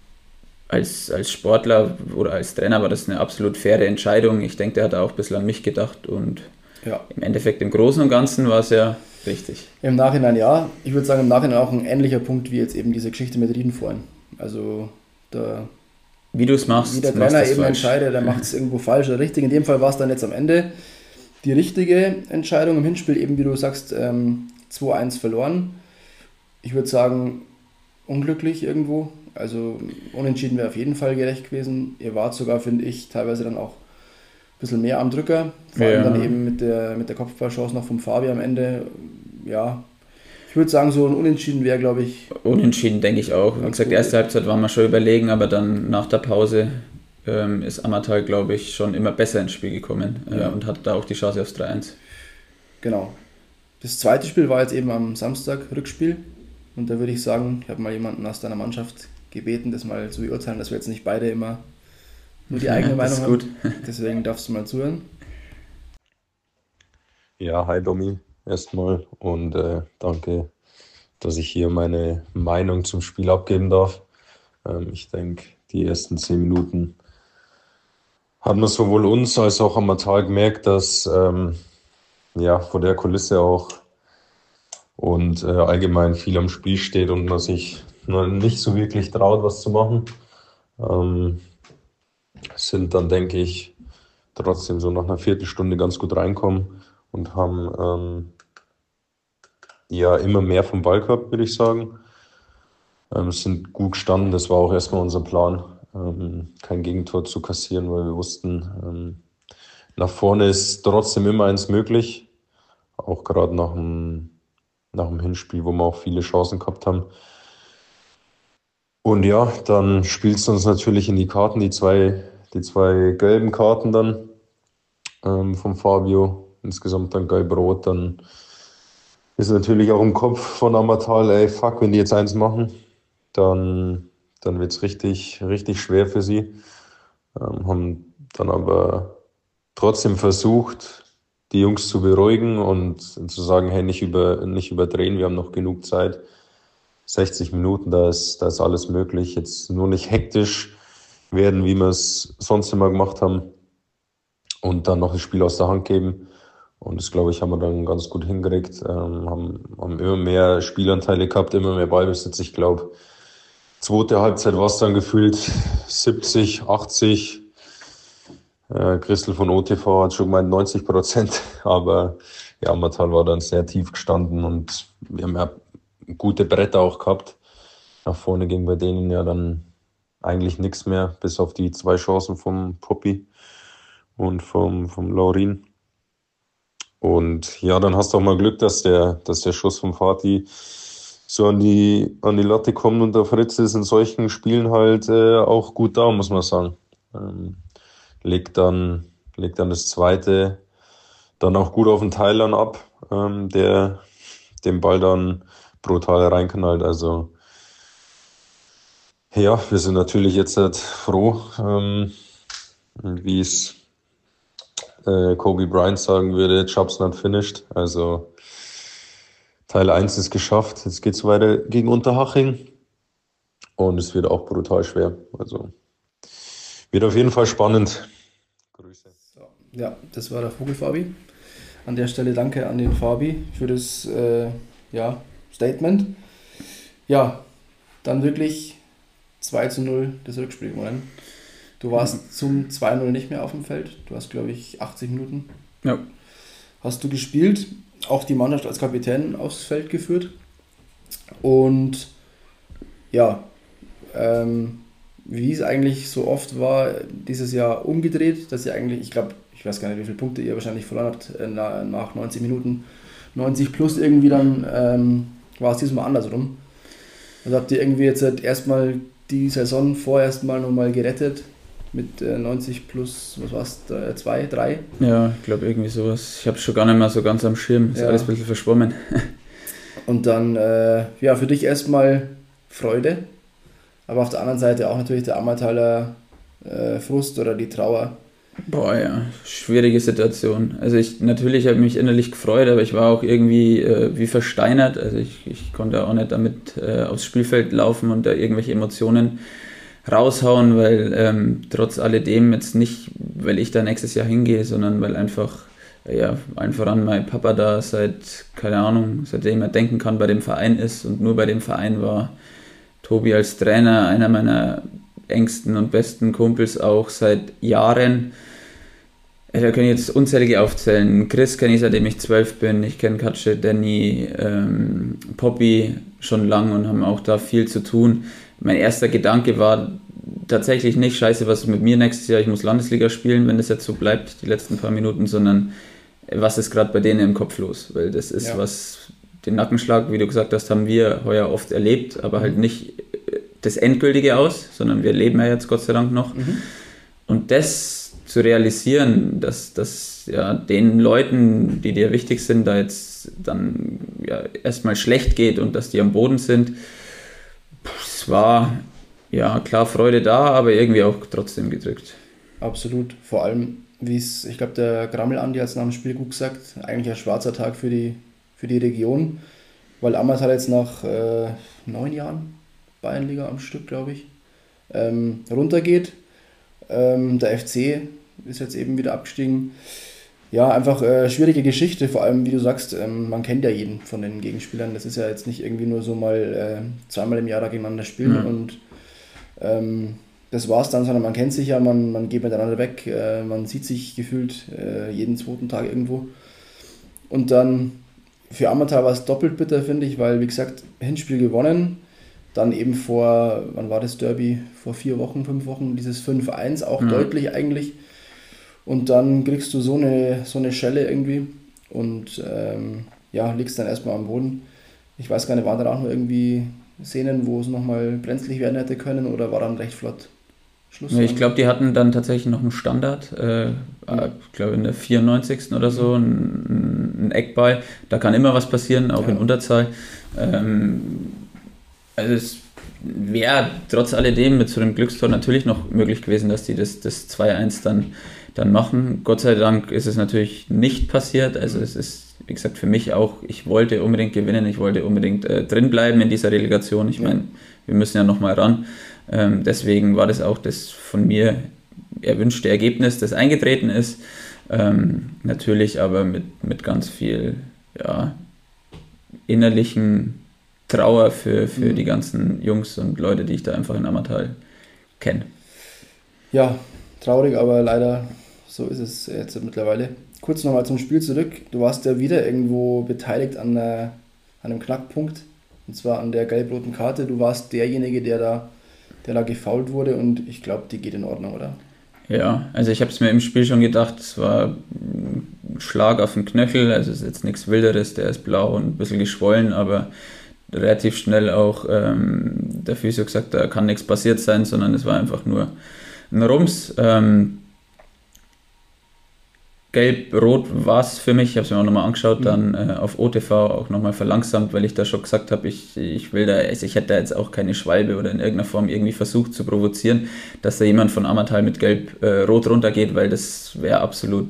als Sportler oder als Trainer war das eine absolut faire Entscheidung. Ich denke, der hat auch ein bisschen an mich gedacht und ja. Im Endeffekt im Großen und Ganzen war es ja richtig. Im Nachhinein ja. Ich würde sagen, im Nachhinein auch ein ähnlicher Punkt wie jetzt eben diese Geschichte mit Riedenvorn. Also da... Wie du es machst. Wie der Trainer eben entscheidet, der macht es irgendwo falsch oder richtig. In dem Fall war es dann jetzt am Ende die richtige Entscheidung im Hinspiel, eben wie du sagst, 2-1 verloren. Ich würde sagen, unglücklich irgendwo. Also unentschieden wäre auf jeden Fall gerecht gewesen. Ihr wart sogar, finde ich, teilweise dann auch ein bisschen mehr am Drücker. Vor allem dann eben mit der Kopfballchance noch vom Fabi am Ende. Ja, ich würde sagen, so ein Unentschieden wäre, glaube ich... Unentschieden, denke ich auch. Wie gesagt, erste Halbzeit waren wir schon überlegen, aber dann nach der Pause ist Ammertal, glaube ich, schon immer besser ins Spiel gekommen und hat da auch die Chance aufs 3-1. Genau. Das zweite Spiel war jetzt eben am Samstag, Rückspiel. Und da würde ich sagen, ich habe mal jemanden aus deiner Mannschaft gebeten, das mal zu beurteilen, dass wir jetzt nicht beide immer nur die eigene Meinung haben. Deswegen darfst du mal zuhören. Ja, hi Domi erstmal und danke, dass ich hier meine Meinung zum Spiel abgeben darf. Ich denke, die ersten 10 Minuten haben wir sowohl uns als auch Ammertal gemerkt, dass vor der Kulisse auch und allgemein viel am Spiel steht und man sich noch nicht so wirklich traut, was zu machen. sind dann, denke ich, trotzdem so nach einer Viertelstunde ganz gut reinkommen und haben ja immer mehr vom Ball gehabt, würde ich sagen. Sind gut gestanden, das war auch erstmal unser Plan, kein Gegentor zu kassieren, weil wir wussten, nach vorne ist trotzdem immer eins möglich, auch gerade nach dem Hinspiel, wo wir auch viele Chancen gehabt haben. Und ja, dann spielt es uns natürlich in die Karten, die zwei gelben Karten dann vom Fabio, insgesamt dann gelb-rot, dann ist natürlich auch im Kopf von Ammatal, ey, fuck, wenn die jetzt eins machen, dann wird es richtig, richtig schwer für sie. Haben dann aber trotzdem versucht, die Jungs zu beruhigen und zu sagen, hey, nicht überdrehen, wir haben noch genug Zeit. 60 Minuten, da ist alles möglich. Jetzt nur nicht hektisch werden, wie wir es sonst immer gemacht haben und dann noch das Spiel aus der Hand geben. Und das, glaube ich, haben wir dann ganz gut hingekriegt. Haben immer mehr Spielanteile gehabt, immer mehr Ballbesitz. Ich glaube, zweite Halbzeit war es dann gefühlt 70, 80. Christel von OTV hat schon gemeint 90%. Aber ja, Ammatal war dann sehr tief gestanden und wir haben ja gute Bretter auch gehabt. Nach vorne ging bei denen ja dann eigentlich nichts mehr, bis auf die 2 Chancen vom Poppy und vom Laurin. Und ja, dann hast du auch mal Glück, dass der Schuss vom Fatih so an die Latte kommt und der Fritz ist in solchen Spielen halt auch gut da, muss man sagen. Legt dann das zweite dann auch gut auf den Thailand ab, der den Ball dann brutal reinknallt. Also ja, wir sind natürlich jetzt halt froh, wie es Kobe Bryant sagen würde, Job's not finished. Also Teil 1 ist geschafft, jetzt geht's weiter gegen Unterhaching und es wird auch brutal schwer. Also wird auf jeden Fall spannend. Grüße. So, ja, das war der Vogelfabi. An der Stelle danke an den Fabi für das Statement. Ja, dann wirklich 2:0 das Rückspiel gewonnen. Du warst zum 2:0 nicht mehr auf dem Feld. Du hast, glaube ich, 80 Minuten. Ja. Hast du gespielt, auch die Mannschaft als Kapitän aufs Feld geführt. Und ja, wie es eigentlich so oft war, dieses Jahr umgedreht, dass ihr eigentlich, ich weiß gar nicht, wie viele Punkte ihr wahrscheinlich verloren habt nach 90 Minuten, 90 plus irgendwie, dann war es diesmal andersrum. Also habt ihr irgendwie jetzt erstmal die Saison vorerst mal nochmal gerettet mit 90 plus, was war's, 2, 3? Ja, ich glaube irgendwie sowas. Ich habe es schon gar nicht mehr so ganz am Schirm, ist alles ein bisschen verschwommen. Und dann, für dich erstmal Freude, aber auf der anderen Seite auch natürlich der Ammertaler Frust oder die Trauer. Boah, ja, schwierige Situation. Also natürlich habe ich mich innerlich gefreut, aber ich war auch irgendwie wie versteinert. Also ich konnte auch nicht damit aufs Spielfeld laufen und da irgendwelche Emotionen raushauen, weil trotz alledem jetzt nicht, weil ich da nächstes Jahr hingehe, sondern weil einfach, allen voran mein Papa da seitdem er denken kann, bei dem Verein ist und nur bei dem Verein war. Tobi als Trainer, einer meiner engsten und besten Kumpels auch seit Jahren. Da kann ich jetzt unzählige aufzählen. Chris kenne ich, seitdem ich 12 bin. Ich kenne Katsche, Danny, Poppy schon lang und haben auch da viel zu tun. Mein erster Gedanke war tatsächlich nicht, scheiße, was ist mit mir nächstes Jahr? Ich muss Landesliga spielen, wenn das jetzt so bleibt, die letzten paar Minuten, sondern was ist gerade bei denen im Kopf los? Weil das ist den Nackenschlag, wie du gesagt hast, haben wir heuer oft erlebt, aber halt nicht das Endgültige aus, sondern wir leben ja jetzt Gott sei Dank noch. Mhm. Und das zu realisieren, dass den Leuten, die dir wichtig sind, da jetzt dann erstmal schlecht geht und dass die am Boden sind, es war klar Freude da, aber irgendwie auch trotzdem gedrückt. Absolut, vor allem, ich glaube der Grammel Andi hat es nach dem Spiel gut gesagt, eigentlich ein schwarzer Tag für die Region, weil Ammertal jetzt nach 9 Jahren Bayernliga am Stück, glaube ich, runtergeht. Der FC ist jetzt eben wieder abgestiegen. Ja, einfach schwierige Geschichte, vor allem, wie du sagst, man kennt ja jeden von den Gegenspielern. Das ist ja jetzt nicht irgendwie nur so mal zweimal im Jahr da gegeneinander spielen. Und das war's dann, sondern man kennt sich ja, man geht miteinander weg, man sieht sich gefühlt jeden zweiten Tag irgendwo. Und dann für Ammertal war es doppelt bitter, finde ich, weil, wie gesagt, Hinspiel gewonnen, dann eben wann war das Derby? Vor 4 Wochen, 5 Wochen, dieses 5-1, auch deutlich eigentlich. Und dann kriegst du so eine Schelle irgendwie und liegst dann erstmal am Boden. Ich weiß gar nicht, waren danach noch irgendwie Szenen, wo es nochmal brenzlig werden hätte können oder war dann recht flott Schluss? Ja, ich glaube, die hatten dann tatsächlich noch einen Standard, ich glaube in der 94. oder so, ein Eckball. Da kann immer was passieren, auch in Unterzahl. Also es wäre trotz alledem mit so einem Glückstor natürlich noch möglich gewesen, dass die das 2-1 dann machen. Gott sei Dank ist es natürlich nicht passiert. Also es ist, wie gesagt, für mich auch, ich wollte unbedingt gewinnen, ich wollte unbedingt drin bleiben in dieser Relegation. Ich meine, wir müssen ja nochmal ran. Deswegen war das auch das von mir erwünschte Ergebnis, das eingetreten ist. Natürlich aber mit ganz viel innerlichen Trauer für die ganzen Jungs und Leute, die ich da einfach in Ammertal kenne. Ja, traurig, aber leider so ist es jetzt mittlerweile. Kurz nochmal zum Spiel zurück. Du warst ja wieder irgendwo beteiligt an einem Knackpunkt, und zwar an der gelb-roten Karte. Du warst derjenige, der da gefoult wurde, und ich glaube, die geht in Ordnung, oder? Ja, also ich habe es mir im Spiel schon gedacht, es war ein Schlag auf den Knöchel, also es ist jetzt nichts Wilderes, der ist blau und ein bisschen geschwollen, aber relativ schnell auch der Physio gesagt, da kann nichts passiert sein, sondern es war einfach nur ein Rums. Gelb-Rot war es für mich, ich habe es mir auch nochmal angeschaut, dann auf OTV auch nochmal verlangsamt, weil ich da schon gesagt habe, ich hätte da jetzt auch keine Schwalbe oder in irgendeiner Form irgendwie versucht zu provozieren, dass da jemand von Ammertal mit Gelb-Rot runtergeht, weil das wäre absolut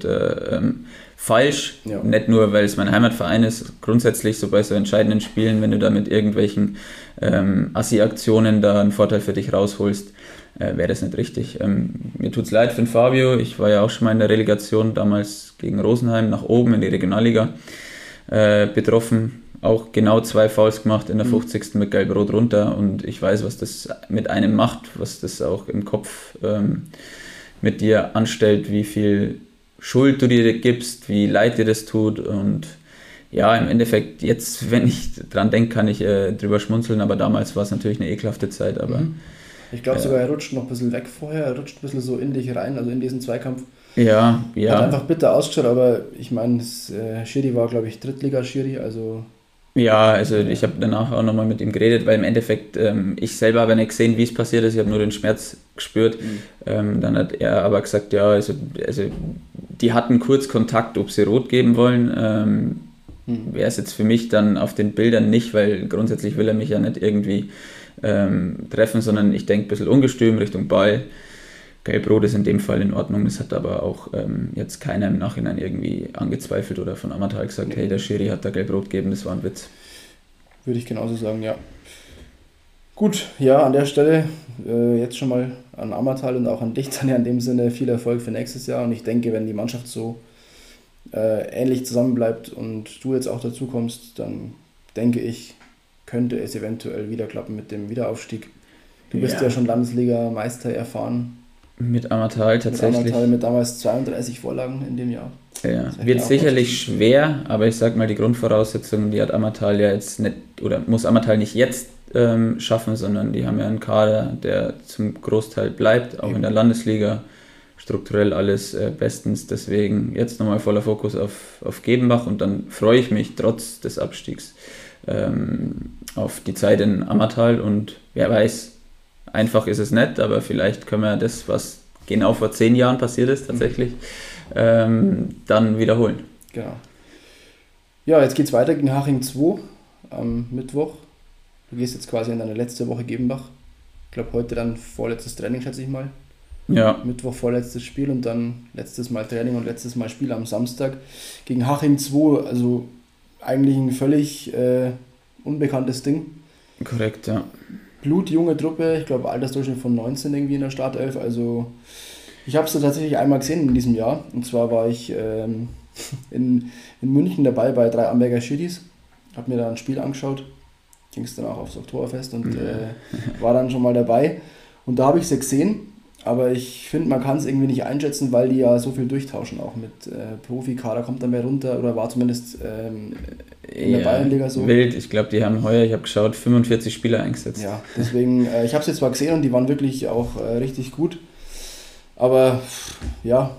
falsch. Ja. Nicht nur, weil es mein Heimatverein ist, grundsätzlich so bei so entscheidenden Spielen, wenn du da mit irgendwelchen Assi-Aktionen da einen Vorteil für dich rausholst, wäre das nicht richtig. Mir tut es leid für den Fabio, ich war ja auch schon mal in der Relegation damals gegen Rosenheim nach oben in die Regionalliga betroffen, auch genau 2 Fouls gemacht in der 50. mit Gelb-Rot runter, und ich weiß, was das mit einem macht, was das auch im Kopf mit dir anstellt, wie viel Schuld du dir gibst, wie leid dir das tut, und ja, im Endeffekt jetzt, wenn ich dran denke, kann ich drüber schmunzeln, aber damals war es natürlich eine ekelhafte Zeit, aber ich glaube sogar, er rutscht noch ein bisschen weg vorher, er rutscht ein bisschen so in dich rein, also in diesen Zweikampf. Ja. Hat einfach bitter ausgeschaut, aber ich meine, Schiri war, glaube ich, Drittliga-Schiri, also... Ja, also ich habe danach auch nochmal mit ihm geredet, weil im Endeffekt, ich selber habe nicht gesehen, wie es passiert ist, ich habe nur den Schmerz gespürt. Dann hat er aber gesagt, ja, also die hatten kurz Kontakt, ob sie rot geben wollen. Wäre es jetzt für mich dann auf den Bildern nicht, weil grundsätzlich will er mich ja nicht irgendwie treffen, sondern ich denke ein bisschen ungestüm Richtung Ball. Gelb-Rot ist in dem Fall in Ordnung, das hat aber auch jetzt keiner im Nachhinein irgendwie angezweifelt oder von Ammertal gesagt, hey, der Schiri hat da Gelb-Rot gegeben, das war ein Witz. Würde ich genauso sagen, ja. Gut, ja, an der Stelle jetzt schon mal an Ammertal und auch an dich dann ja in dem Sinne viel Erfolg für nächstes Jahr, und ich denke, wenn die Mannschaft so ähnlich zusammenbleibt und du jetzt auch dazu kommst, dann denke ich, könnte es eventuell wieder klappen mit dem Wiederaufstieg. Du bist ja schon Landesliga-Meister erfahren. Mit Ammertal tatsächlich. Mit Ammertal mit damals 32 Vorlagen in dem Jahr. Ja, wird sicherlich schwer, aber ich sag mal, die Grundvoraussetzungen, die hat Ammertal ja jetzt nicht, oder muss Ammertal nicht jetzt schaffen, sondern die haben ja einen Kader, der zum Großteil bleibt, auch in der Landesliga. Strukturell alles bestens, deswegen jetzt nochmal voller Fokus auf Gebenbach, und dann freue ich mich trotz des Abstiegs auf die Zeit in Ammertal, und wer weiß, einfach ist es nicht, aber vielleicht können wir das, was genau vor 10 Jahren passiert ist, tatsächlich dann wiederholen. Genau. Ja, jetzt geht es weiter gegen Haching 2 am Mittwoch. Du gehst jetzt quasi in deine letzte Woche Gebenbach. Ich glaube, heute dann vorletztes Training, schätze ich mal. Ja. Mittwoch vorletztes Spiel und dann letztes Mal Training und letztes Mal Spiel am Samstag gegen Haching 2. Also eigentlich ein völlig unbekanntes Ding. Korrekt, ja. Blutjunge Truppe, ich glaube Altersdurchschnitt von 19 irgendwie in der Startelf. Also ich habe es tatsächlich einmal gesehen in diesem Jahr. Und zwar war ich in München dabei bei 3 Amberger Schiris. Habe mir da ein Spiel angeschaut. Ging es dann auch aufs Oktoberfest und war dann schon mal dabei. Und da habe ich sie gesehen. Aber ich finde, man kann es irgendwie nicht einschätzen, weil die ja so viel durchtauschen auch mit Profikader, kommt dann mehr runter oder war zumindest in der Bayernliga so. Wild, ich glaube, die haben heuer, ich habe geschaut, 45 Spieler eingesetzt. Ja, deswegen, ich habe es jetzt zwar gesehen und die waren wirklich auch richtig gut, aber ja,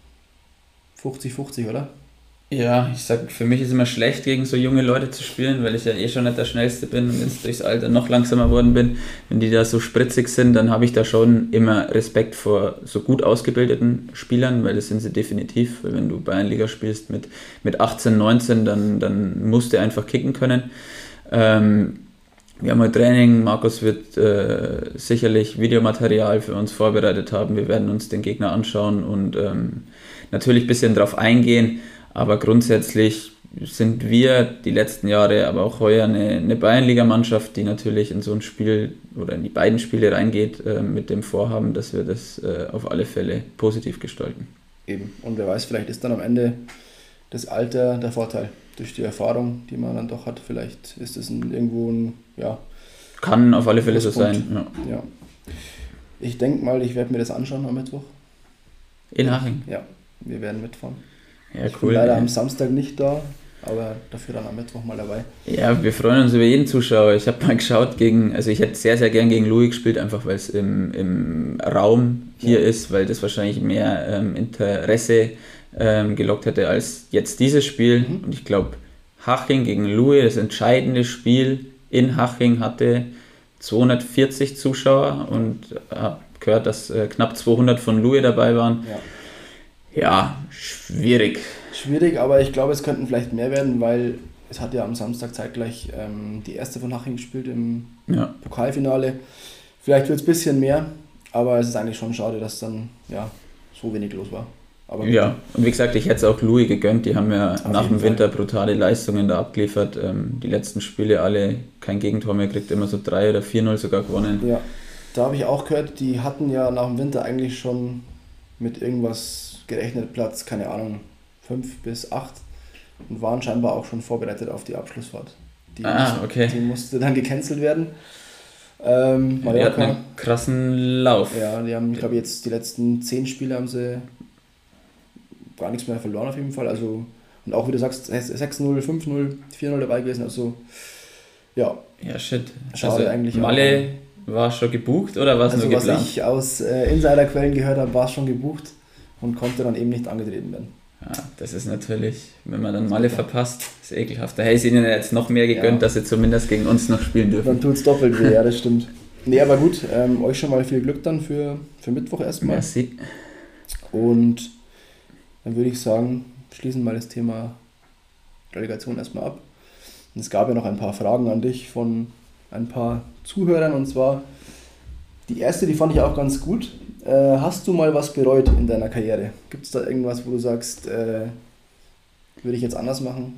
50-50, oder? Ja, ich sag, für mich ist es immer schlecht, gegen so junge Leute zu spielen, weil ich ja eh schon nicht der Schnellste bin und jetzt durchs Alter noch langsamer geworden bin. Wenn die da so spritzig sind, dann habe ich da schon immer Respekt vor so gut ausgebildeten Spielern, weil das sind sie definitiv. Weil wenn du Bayernliga spielst mit 18, 19, dann musst du einfach kicken können. Wir haben heute Training, Markus wird sicherlich Videomaterial für uns vorbereitet haben. Wir werden uns den Gegner anschauen und natürlich ein bisschen drauf eingehen. Aber grundsätzlich sind wir die letzten Jahre, aber auch heuer eine Bayernliga-Mannschaft, die natürlich in so ein Spiel oder in die beiden Spiele reingeht mit dem Vorhaben, dass wir das auf alle Fälle positiv gestalten. Eben. Und wer weiß, vielleicht ist dann am Ende das Alter der Vorteil. Durch die Erfahrung, die man dann doch hat. Vielleicht ist es irgendwo ein, ja... Kann auf alle Fälle so sein. Ja. Ich denke mal, ich werde mir das anschauen am Mittwoch. In Haching? Ja, wir werden mitfahren. Ja, Ich cool. bin leider am Samstag nicht da, aber dafür dann am Mittwoch mal dabei. Ja, wir freuen uns über jeden Zuschauer. Ich habe mal geschaut also ich hätte sehr, sehr gern gegen Louis gespielt, einfach weil es im Raum hier ist, weil das wahrscheinlich mehr Interesse gelockt hätte als jetzt dieses Spiel. Und ich glaube, Haching gegen Louis, das entscheidende Spiel in Haching, hatte 240 Zuschauer und habe gehört, dass knapp 200 von Louis dabei waren. Ja, schwierig. Schwierig, aber ich glaube, es könnten vielleicht mehr werden, weil es hat ja am Samstag zeitgleich die erste von Haching gespielt im Pokalfinale. Vielleicht wird es ein bisschen mehr, aber es ist eigentlich schon schade, dass dann so wenig los war. Aber ja, und wie gesagt, ich hätte es auch Louis gegönnt. Die haben ja nach dem Winter brutale Leistungen da abgeliefert. Die letzten Spiele alle kein Gegentor mehr gekriegt, immer so 3 oder 4-0 sogar gewonnen. Ja, da habe ich auch gehört, die hatten ja nach dem Winter eigentlich schon mit irgendwas gerechnet, Platz, keine Ahnung, 5 bis 8 und waren scheinbar auch schon vorbereitet auf die Abschlussfahrt. Die musste dann gecancelt werden. Die hatten einen krassen Lauf. Ja, die haben, ich glaube, jetzt die letzten 10 Spiele haben sie gar nichts mehr verloren auf jeden Fall. Also, und auch wie du sagst, 6-0, 5-0, 4-0 dabei gewesen. Also, ja. Ja, shit. Schade eigentlich. Malle war schon gebucht oder war es nur geplant? Was ich aus Insiderquellen gehört habe, war es schon gebucht und konnte dann eben nicht angetreten werden. Ja, das ist natürlich, wenn man dann Malle verpasst, ist ekelhaft. Da hätte ich ihnen jetzt noch mehr gegönnt, dass sie zumindest gegen uns noch spielen dürfen. Dann tut es doppelt weh, ja, das stimmt. Nee, aber gut, euch schon mal viel Glück dann für Mittwoch erstmal. Merci. Und dann würde ich sagen, schließen mal das Thema Relegation erstmal ab. Und es gab ja noch ein paar Fragen an dich von ein paar Zuhörern, und zwar die erste, die fand ich auch ganz gut. Hast du mal was bereut in deiner Karriere? Gibt es da irgendwas, wo du sagst, würde ich jetzt anders machen?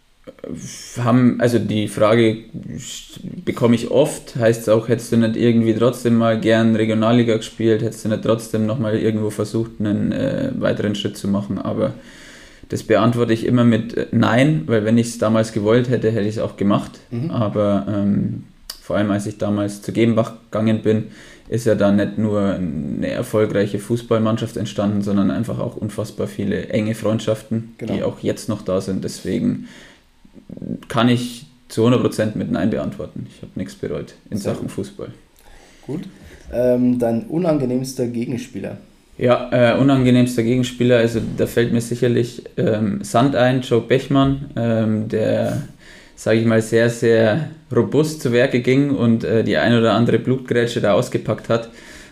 Also die Frage bekomme ich oft, heißt es auch, hättest du nicht irgendwie trotzdem mal gern Regionalliga gespielt, hättest du nicht trotzdem nochmal irgendwo versucht, einen weiteren Schritt zu machen, aber das beantworte ich immer mit Nein, weil wenn ich es damals gewollt hätte, hätte ich es auch gemacht, aber vor allem als ich damals zu Gebenbach gegangen bin, ist ja da nicht nur eine erfolgreiche Fußballmannschaft entstanden, sondern einfach auch unfassbar viele enge Freundschaften, die auch jetzt noch da sind. Deswegen kann ich zu 100% mit Nein beantworten. Ich habe nichts bereut in Sachen Fußball. Gut. Dein unangenehmster Gegenspieler? Ja, unangenehmster Gegenspieler, also da fällt mir sicherlich Sand ein, Joe Bechmann, der, sage ich mal, sehr, sehr robust zu Werke ging und die ein oder andere Blutgrätsche da ausgepackt hat.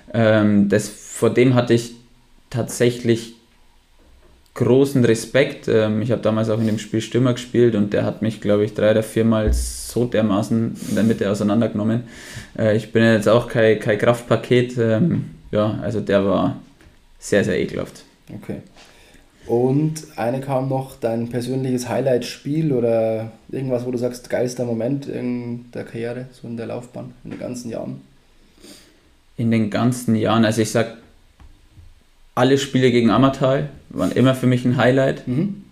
Vor dem hatte ich tatsächlich großen Respekt. Ich habe damals auch in dem Spiel Stürmer gespielt und der hat mich, glaube ich, 3 oder 4 Mal so dermaßen in der Mitte auseinandergenommen. Ich bin jetzt auch kein Kraftpaket. Also der war sehr, sehr ekelhaft. Okay. Und eine kam noch, dein persönliches Highlight-Spiel oder irgendwas, wo du sagst, geilster Moment in der Karriere, so in der Laufbahn, in den ganzen Jahren? In den ganzen Jahren, also ich sag, alle Spiele gegen Ammertal waren immer für mich ein Highlight.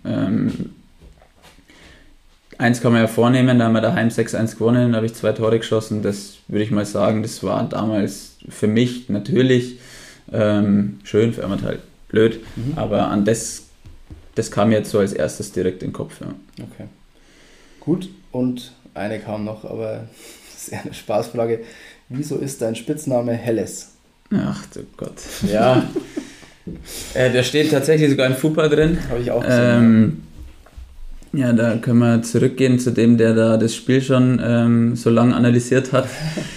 Eins kann man ja vornehmen, da haben wir daheim 6-1 gewonnen, da habe ich 2 Tore geschossen, das würde ich mal sagen, das war damals für mich natürlich Schön, für Ammertal blöd, aber an das kam mir jetzt so als erstes direkt in den Kopf. Ja. Okay. Gut, und eine kam noch, aber das ist eher eine Spaßfrage. Wieso ist dein Spitzname Helles? Ach du Gott. Ja, der steht tatsächlich sogar in FUPA drin. Habe ich auch gesehen. Ja, da können wir zurückgehen zu dem, der da das Spiel schon so lange analysiert hat.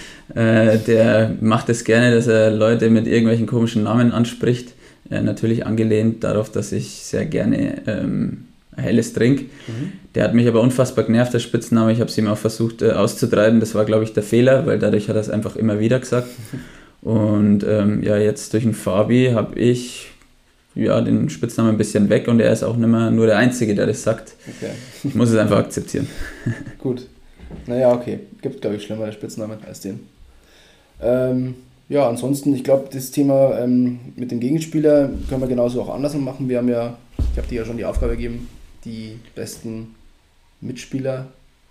Der macht es gerne, dass er Leute mit irgendwelchen komischen Namen anspricht. Natürlich angelehnt darauf, dass ich sehr gerne Helles trinke. Der hat mich aber unfassbar genervt, der Spitzname. Ich habe es ihm auch versucht auszutreiben. Das war, glaube ich, der Fehler, weil dadurch hat er es einfach immer wieder gesagt. Und jetzt durch den Fabi habe ich den Spitznamen ein bisschen weg und er ist auch nicht mehr nur der Einzige, der das sagt. Okay. Ich muss es einfach akzeptieren. Gut. Naja, okay. Gibt, glaube ich, schlimmere Spitznamen als den. Ansonsten, ich glaube, das Thema mit dem Gegenspieler können wir genauso auch anders machen. Ich habe dir ja schon die Aufgabe gegeben, die besten Mitspieler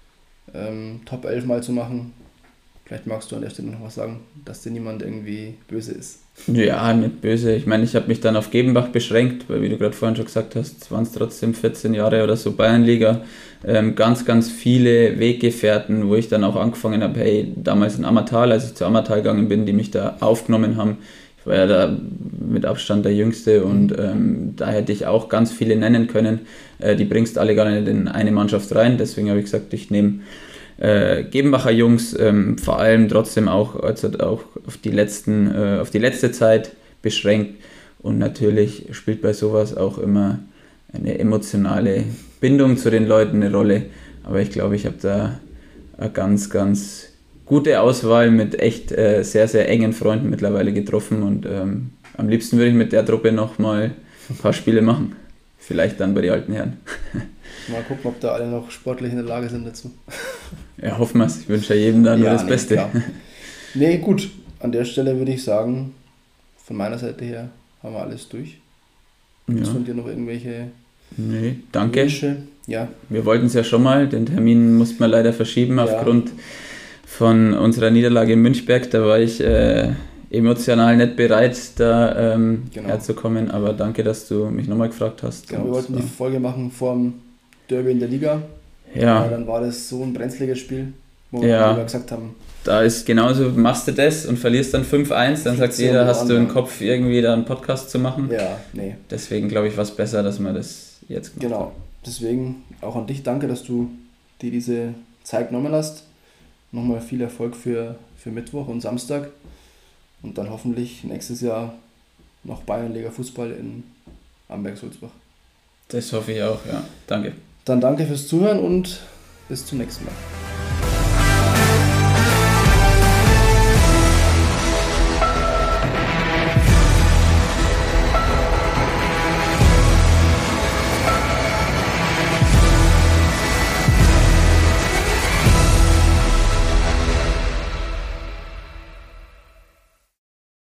Top 11 mal zu machen. Vielleicht magst du an der Stelle noch was sagen, dass dir niemand irgendwie böse ist. Ja, nicht böse. Ich meine, ich habe mich dann auf Gebenbach beschränkt, weil wie du gerade vorhin schon gesagt hast, waren es trotzdem 14 Jahre oder so Bayernliga. Ganz, ganz viele Weggefährten, wo ich dann auch angefangen habe, hey, damals in Ammertal, als ich zu Ammertal gegangen bin, die mich da aufgenommen haben. Ich war ja da mit Abstand der Jüngste und da hätte ich auch ganz viele nennen können. Die bringst alle gar nicht in eine Mannschaft rein, deswegen habe ich gesagt, ich nehme Gebenbacher Jungs, vor allem trotzdem auch auf die letzte Zeit beschränkt und natürlich spielt bei sowas auch immer eine emotionale Bindung zu den Leuten eine Rolle, aber ich glaube, ich habe da eine ganz, ganz gute Auswahl mit echt sehr, sehr engen Freunden mittlerweile getroffen und am liebsten würde ich mit der Truppe nochmal ein paar Spiele machen, vielleicht dann bei den alten Herren. Mal gucken, ob da alle noch sportlich in der Lage sind dazu. Ja, hoffen wir es. Ich wünsche ja jedem da nur das Beste. Klar. Nee, gut. An der Stelle würde ich sagen, von meiner Seite her haben wir alles durch. Gibt es von dir noch irgendwelche Nee, danke. Wünsche? Ja. Wir wollten es ja schon mal. Den Termin mussten wir leider verschieben aufgrund von unserer Niederlage in Münchberg. Da war ich emotional nicht bereit, da herzukommen. Aber danke, dass du mich nochmal gefragt hast. Genau, wir wollten die Folge machen vorm Derby in der Liga. Ja. Dann war das so ein brenzliges Spiel, wo wir gesagt haben, da ist genauso, machst du das und verlierst dann 5-1, dann sagt jeder, hast du im Kopf irgendwie da einen Podcast zu machen. Ja, nee. Deswegen glaube ich, war es besser, dass wir das jetzt gemacht haben. Genau, deswegen auch an dich danke, dass du dir diese Zeit genommen hast. Nochmal viel Erfolg für Mittwoch und Samstag und dann hoffentlich nächstes Jahr noch Bayernliga Fußball in Amberg-Sulzbach. Das hoffe ich auch, ja. Danke. Dann danke fürs Zuhören und bis zum nächsten Mal.